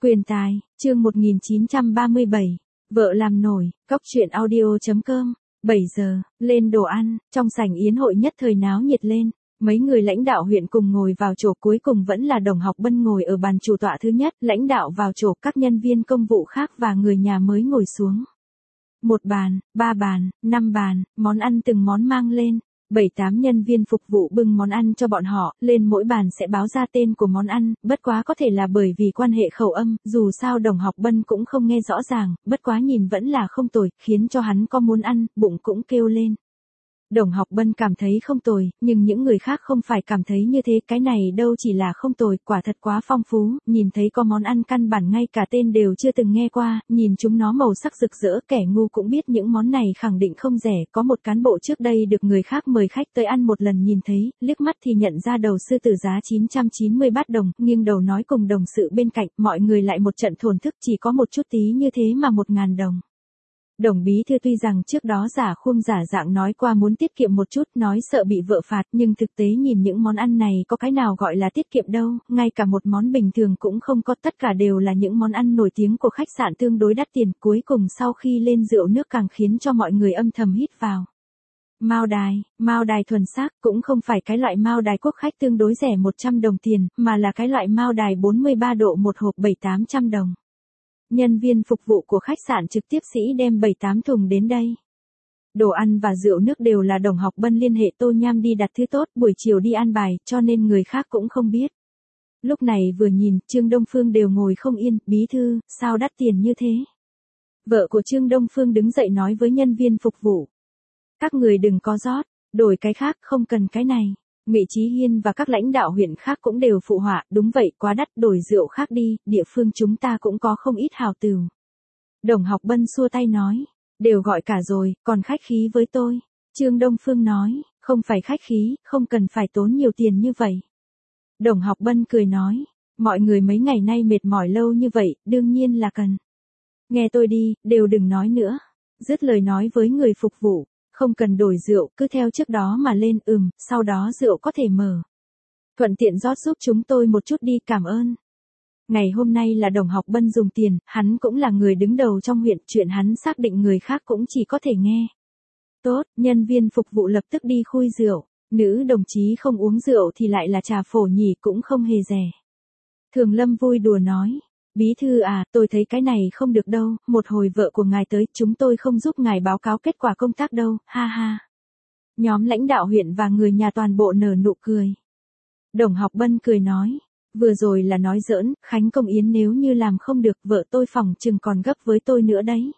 Quyền tài, chương 1937, vợ làm nổi, cóc truyện audio.com, 7 giờ, lên đồ ăn, trong sảnh yến hội nhất thời náo nhiệt lên, mấy người lãnh đạo huyện cùng ngồi vào chỗ cuối cùng vẫn là Đồng Học Bân ngồi ở bàn chủ tọa thứ nhất, lãnh đạo vào chỗ các nhân viên công vụ khác và người nhà mới ngồi xuống. 1 bàn, 3 bàn, 5 bàn, món ăn từng món mang lên. 7-8 nhân viên phục vụ bưng món ăn cho bọn họ, lên mỗi bàn sẽ báo ra tên của món ăn, bất quá có thể là bởi vì quan hệ khẩu âm, dù sao Đồng Học Bân cũng không nghe rõ ràng, bất quá nhìn vẫn là không tồi, khiến cho hắn có muốn ăn, bụng cũng kêu lên. Đồng Học Bân cảm thấy không tồi, nhưng những người khác không phải cảm thấy như thế, cái này đâu chỉ là không tồi, quả thật quá phong phú, nhìn thấy có món ăn căn bản ngay cả tên đều chưa từng nghe qua, nhìn chúng nó màu sắc rực rỡ, kẻ ngu cũng biết những món này khẳng định không rẻ, có một cán bộ trước đây được người khác mời khách tới ăn một lần nhìn thấy, liếc mắt thì nhận ra đầu sư tử giá 990 bát đồng, nghiêng đầu nói cùng đồng sự bên cạnh, mọi người lại một trận thổn thức, chỉ có một chút tí như thế mà 1.000 đồng. Đồng bí thư tuy rằng trước đó giả khuôn giả dạng nói qua muốn tiết kiệm một chút, nói sợ bị vợ phạt, nhưng thực tế nhìn những món ăn này có cái nào gọi là tiết kiệm đâu, ngay cả một món bình thường cũng không có, tất cả đều là những món ăn nổi tiếng của khách sạn tương đối đắt tiền, cuối cùng sau khi lên rượu nước càng khiến cho mọi người âm thầm hít vào. Mao đài thuần xác, cũng không phải cái loại mao đài quốc khách tương đối rẻ 100 đồng tiền, mà là cái loại mao đài 43 độ một hộp 700-800 đồng. Nhân viên phục vụ của khách sạn trực tiếp sĩ đem 7-8 thùng đến đây. Đồ ăn và rượu nước đều là Đồng Học Bân liên hệ Tô Nham đi đặt thứ tốt, buổi chiều đi an bài, cho nên người khác cũng không biết. Lúc này vừa nhìn, Trương Đông Phương đều ngồi không yên, bí thư, sao đắt tiền như thế? Vợ của Trương Đông Phương đứng dậy nói với nhân viên phục vụ. Các người đừng có rót, đổi cái khác, không cần cái này. Ngụy Chí Hiên và các lãnh đạo huyện khác cũng đều phụ họa, đúng vậy, quá đắt, đổi rượu khác đi, địa phương chúng ta cũng có không ít hào tửu. Đồng Học Bân xua tay nói, đều gọi cả rồi, còn khách khí với tôi. Trương Đông Phương nói, không phải khách khí, không cần phải tốn nhiều tiền như vậy. Đồng Học Bân cười nói, mọi người mấy ngày nay mệt mỏi lâu như vậy, đương nhiên là cần. Nghe tôi đi, đều đừng nói nữa. Dứt lời nói với người phục vụ. Không cần đổi rượu, cứ theo trước đó mà lên, sau đó rượu có thể mở. Thuận tiện rót giúp chúng tôi một chút đi, cảm ơn. Ngày hôm nay là Đồng Học Bân dùng tiền, hắn cũng là người đứng đầu trong huyện, chuyện hắn xác định người khác cũng chỉ có thể nghe. Tốt, nhân viên phục vụ lập tức đi khui rượu, nữ đồng chí không uống rượu thì lại là trà phổ nhỉ, cũng không hề rẻ. Thường Lâm vui đùa nói. Bí thư à, tôi thấy cái này không được đâu, một hồi vợ của ngài tới, chúng tôi không giúp ngài báo cáo kết quả công tác đâu, ha ha. Nhóm lãnh đạo huyện và người nhà toàn bộ nở nụ cười. Đồng Học Bân cười nói, vừa rồi là nói giỡn, Khánh Công Yến nếu như làm không được, vợ tôi phỏng chừng còn gấp với tôi nữa đấy.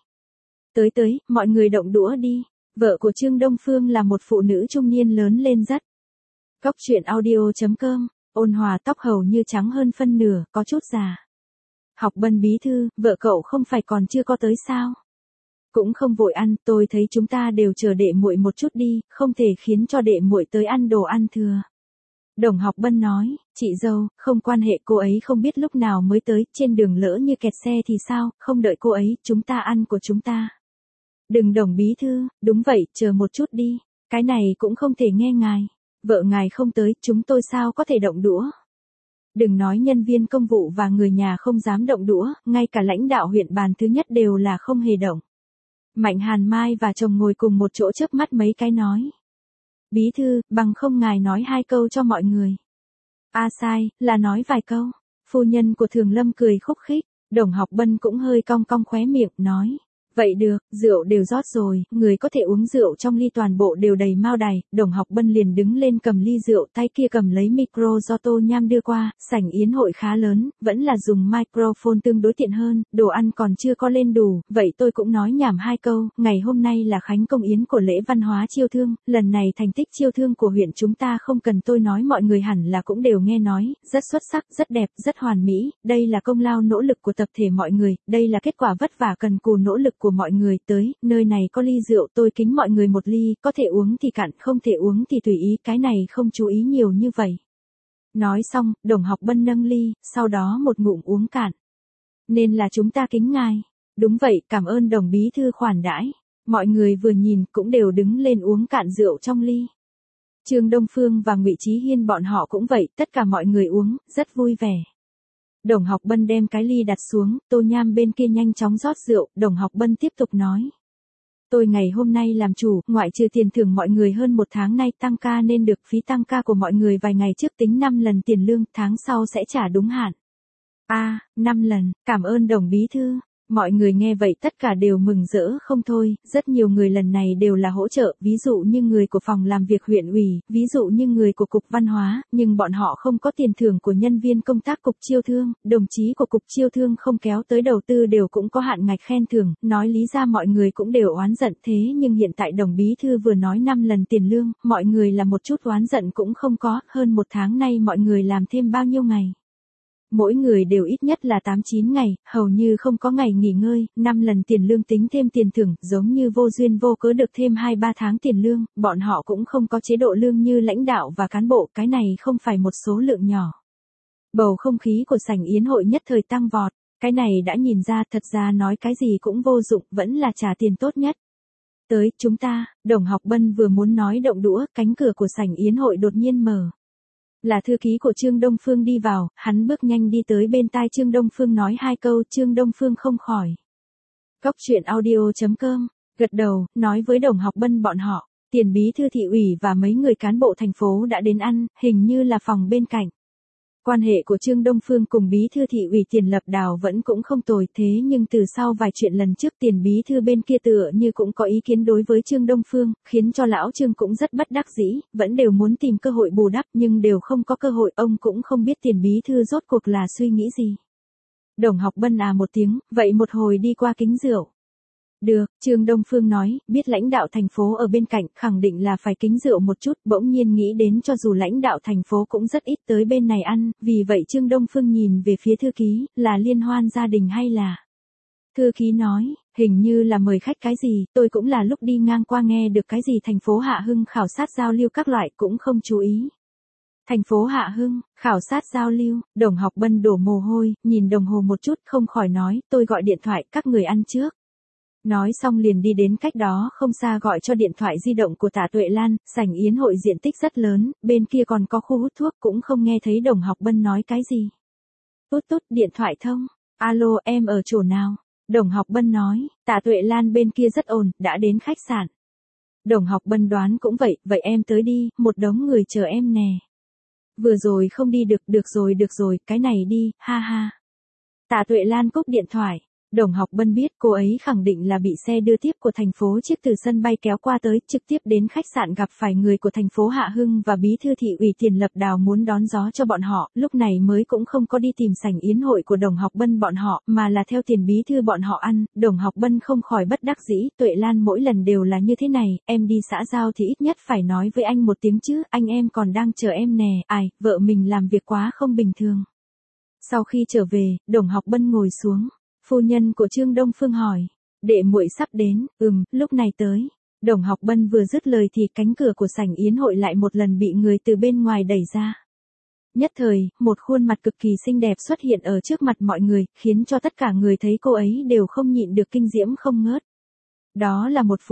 Tới, mọi người động đũa đi. Vợ của Trương Đông Phương là một phụ nữ trung niên lớn lên rất. Cóc truyện audio.com, ôn hòa, tóc hầu như trắng hơn phân nửa, có chút già. Học Bân bí thư, vợ cậu không phải còn chưa có tới sao? Cũng không vội ăn, tôi thấy chúng ta đều chờ đệ muội một chút đi, không thể khiến cho đệ muội tới ăn đồ ăn thừa. Đồng Học Bân nói, chị dâu, không quan hệ, cô ấy không biết lúc nào mới tới, trên đường lỡ như kẹt xe thì sao, không đợi cô ấy, chúng ta ăn của chúng ta. Đừng Đồng bí thư, đúng vậy, chờ một chút đi, cái này cũng không thể nghe ngài. Vợ ngài không tới, chúng tôi sao có thể động đũa. Đừng nói nhân viên công vụ và người nhà không dám động đũa, ngay cả lãnh đạo huyện bàn thứ nhất đều là không hề động. Mạnh Hàn Mai và chồng ngồi cùng một chỗ chớp mắt mấy cái nói. Bí thư, bằng không ngài nói 2 câu cho mọi người. Sai, là nói vài câu. Phu nhân của Thường Lâm cười khúc khích, Đồng Học Bân cũng hơi cong cong khóe miệng, nói. Vậy được, rượu đều rót rồi, người có thể uống rượu trong ly toàn bộ đều đầy mao đài. Đồng Học Bân liền đứng lên cầm ly rượu, tay kia cầm lấy micro do Tô Nham đưa qua, sảnh yến hội khá lớn, vẫn là dùng microphone tương đối tiện hơn, đồ ăn còn chưa có lên đủ, vậy tôi cũng nói nhảm 2 câu, ngày hôm nay là Khánh Công Yến của lễ văn hóa chiêu thương, lần này thành tích chiêu thương của huyện chúng ta không cần tôi nói, mọi người hẳn là cũng đều nghe nói, rất xuất sắc, rất đẹp, rất hoàn mỹ, đây là công lao nỗ lực của tập thể mọi người, đây là kết quả vất vả cần cù nỗ lực của mọi người. Tới, nơi này có ly rượu, tôi kính mọi người một ly, có thể uống thì cạn, không thể uống thì tùy ý, cái này không chú ý nhiều như vậy. Nói xong, Đồng Học Bân nâng ly, sau đó một ngụm uống cạn. Nên là chúng ta kính ngài. Đúng vậy, cảm ơn Đồng bí thư khoản đãi. Mọi người vừa nhìn cũng đều đứng lên uống cạn rượu trong ly. Trương Đông Phương và Ngụy Chí Hiên bọn họ cũng vậy, tất cả mọi người uống, rất vui vẻ. Đồng Học Bân đem cái ly đặt xuống, Tô Nham bên kia nhanh chóng rót rượu, Đồng Học Bân tiếp tục nói. Tôi ngày hôm nay làm chủ, ngoại trừ tiền thưởng mọi người hơn 1 tháng nay tăng ca nên được phí tăng ca của mọi người vài ngày trước tính 5 lần tiền lương, tháng sau sẽ trả đúng hạn. 5 lần, cảm ơn Đồng bí thư. Mọi người nghe vậy tất cả đều mừng rỡ không thôi, rất nhiều người lần này đều là hỗ trợ, ví dụ như người của phòng làm việc huyện ủy, ví dụ như người của cục văn hóa, nhưng bọn họ không có tiền thưởng của nhân viên công tác cục chiêu thương, đồng chí của cục chiêu thương không kéo tới đầu tư đều cũng có hạn ngạch khen thưởng, nói lý ra mọi người cũng đều oán giận thế nhưng hiện tại Đồng bí thư vừa nói 5 lần tiền lương, mọi người là một chút oán giận cũng không có, hơn 1 tháng nay mọi người làm thêm bao nhiêu ngày. Mỗi người đều ít nhất là 8-9 ngày, hầu như không có ngày nghỉ ngơi, 5 lần tiền lương tính thêm tiền thưởng, giống như vô duyên vô cớ được thêm 2-3 tháng tiền lương, bọn họ cũng không có chế độ lương như lãnh đạo và cán bộ, cái này không phải một số lượng nhỏ. Bầu không khí của sảnh yến hội nhất thời tăng vọt, cái này đã nhìn ra, thật ra nói cái gì cũng vô dụng, vẫn là trả tiền tốt nhất. Tới, chúng ta, Đồng Học Bân vừa muốn nói động đũa, cánh cửa của sảnh yến hội đột nhiên mở. Là thư ký của Trương Đông Phương đi vào, hắn bước nhanh đi tới bên tai Trương Đông Phương nói 2 câu, Trương Đông Phương không khỏi. Cóc truyện audio.com, gật đầu, nói với Đồng Học Bân bọn họ, tiền bí thư thị ủy và mấy người cán bộ thành phố đã đến ăn, hình như là phòng bên cạnh. Quan hệ của Trương Đông Phương cùng bí thư thị ủy Tiền Lập Đào vẫn cũng không tồi thế nhưng từ sau vài chuyện lần trước tiền bí thư bên kia tựa như cũng có ý kiến đối với Trương Đông Phương, khiến cho lão Trương cũng rất bất đắc dĩ, vẫn đều muốn tìm cơ hội bù đắp nhưng đều không có cơ hội, ông cũng không biết tiền bí thư rốt cuộc là suy nghĩ gì. Đồng Học Bân một tiếng, vậy một hồi đi qua kính rượu. Được, Trương Đông Phương nói, biết lãnh đạo thành phố ở bên cạnh, khẳng định là phải kính rượu một chút, bỗng nhiên nghĩ đến cho dù lãnh đạo thành phố cũng rất ít tới bên này ăn, vì vậy Trương Đông Phương nhìn về phía thư ký, là liên hoan gia đình hay là... Thư ký nói, hình như là mời khách cái gì, tôi cũng là lúc đi ngang qua nghe được cái gì thành phố Hạ Hưng khảo sát giao lưu các loại cũng không chú ý. Thành phố Hạ Hưng, khảo sát giao lưu, Đồng Học Bân đổ mồ hôi, nhìn đồng hồ một chút không khỏi nói, tôi gọi điện thoại, các người ăn trước. Nói xong liền đi đến cách đó không xa gọi cho điện thoại di động của Tạ Tuệ Lan, sảnh yến hội diện tích rất lớn, bên kia còn có khu hút thuốc cũng không nghe thấy Đồng Học Bân nói cái gì. Tút tút điện thoại thông, alo em ở chỗ nào? Đồng Học Bân nói, Tạ Tuệ Lan bên kia rất ồn, đã đến khách sạn. Đồng Học Bân đoán cũng vậy, vậy em tới đi, một đống người chờ em nè. Vừa rồi không đi được rồi, cái này đi, ha ha. Tạ Tuệ Lan cúp điện thoại. Đồng Học Bân biết cô ấy khẳng định là bị xe đưa tiếp của thành phố chiếc từ sân bay kéo qua tới, trực tiếp đến khách sạn gặp phải người của thành phố Hạ Hưng và bí thư thị ủy Tiền Lập Đào muốn đón gió cho bọn họ, lúc này mới cũng không có đi tìm sảnh yến hội của Đồng Học Bân bọn họ, mà là theo tiền bí thư bọn họ ăn, Đồng Học Bân không khỏi bất đắc dĩ, Tuệ Lan mỗi lần đều là như thế này, em đi xã giao thì ít nhất phải nói với anh một tiếng chứ, anh em còn đang chờ em nè, vợ mình làm việc quá không bình thường. Sau khi trở về, Đồng Học Bân ngồi xuống. Phu nhân của Trương Đông Phương hỏi, đệ muội sắp đến, lúc này tới. Đồng Học Bân vừa dứt lời thì cánh cửa của sảnh yến hội lại một lần bị người từ bên ngoài đẩy ra. Nhất thời, một khuôn mặt cực kỳ xinh đẹp xuất hiện ở trước mặt mọi người, khiến cho tất cả người thấy cô ấy đều không nhịn được kinh diễm không ngớt. Đó là một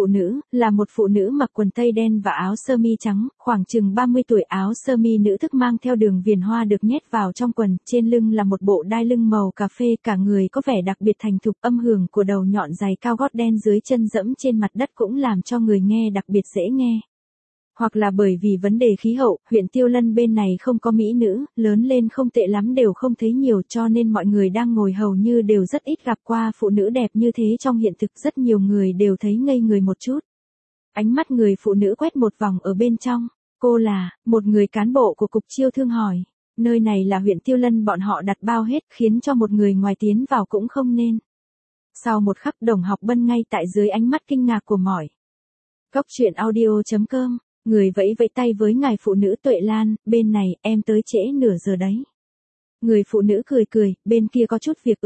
phụ nữ mặc quần tây đen và áo sơ mi trắng, khoảng chừng 30 tuổi, áo sơ mi nữ thức mang theo đường viền hoa được nhét vào trong quần, trên lưng là một bộ đai lưng màu cà phê, cả người có vẻ đặc biệt thành thục, âm hưởng của đầu nhọn giày cao gót đen dưới chân dẫm trên mặt đất cũng làm cho người nghe đặc biệt dễ nghe. Hoặc là bởi vì vấn đề khí hậu, huyện Tiêu Lân bên này không có mỹ nữ, lớn lên không tệ lắm đều không thấy nhiều cho nên mọi người đang ngồi hầu như đều rất ít gặp qua phụ nữ đẹp như thế trong hiện thực, rất nhiều người đều thấy ngây người một chút. Ánh mắt người phụ nữ quét một vòng ở bên trong, cô là, một người cán bộ của cục chiêu thương hỏi, nơi này là huyện Tiêu Lân bọn họ đặt bao hết khiến cho một người ngoài tiến vào cũng không nên. Sau một khắc Đồng Học Bân ngay tại dưới ánh mắt kinh ngạc của mọi. Cóc truyện audio.com. Người vẫy vẫy tay với ngài phụ nữ Tuệ Lan, bên này, em tới trễ nửa giờ đấy. Người phụ nữ cười, bên kia có chút việc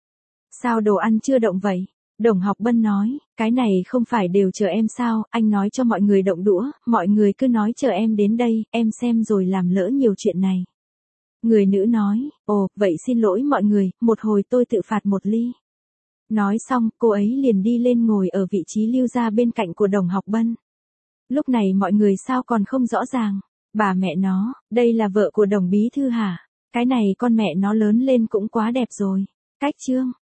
Sao đồ ăn chưa động vậy? Đồng Học Bân nói, cái này không phải đều chờ em sao, anh nói cho mọi người động đũa, mọi người cứ nói chờ em đến đây, em xem rồi làm lỡ nhiều chuyện này. Người nữ nói, ồ, vậy xin lỗi mọi người, một hồi tôi tự phạt một ly. Nói xong, cô ấy liền đi lên ngồi ở vị trí lưu ra bên cạnh của Đồng Học Bân. Lúc này mọi người sao còn không rõ ràng, bà mẹ nó, đây là vợ của Đồng bí thư hả? Cái này con mẹ nó lớn lên cũng quá đẹp rồi. Cách chương.